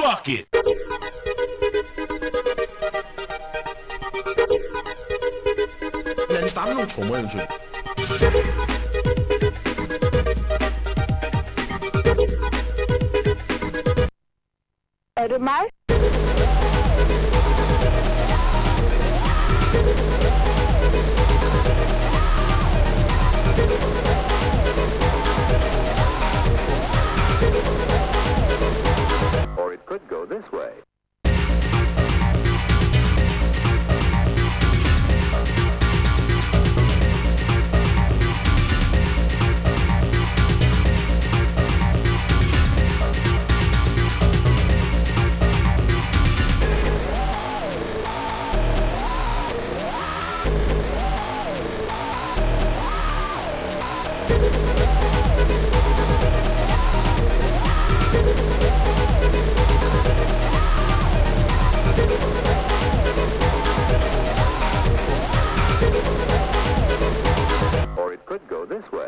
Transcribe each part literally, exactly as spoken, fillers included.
Fuck it! 零tám用重温是。 Ömer? Or it could go this way. Or it could go this way.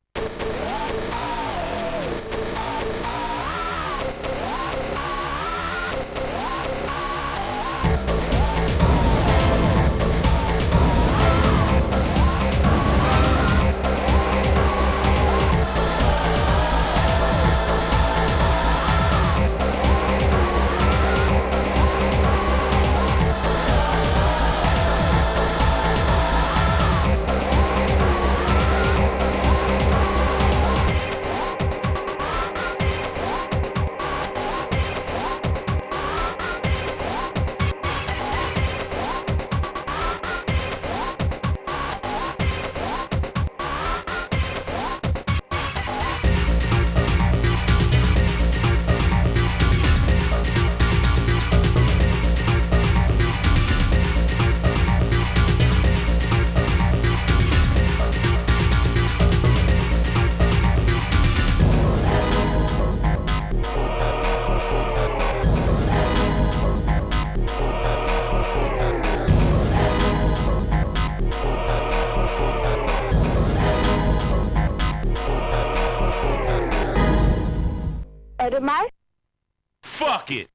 Ömer? Fuck it!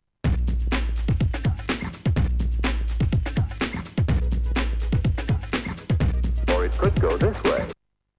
Or it could go this way.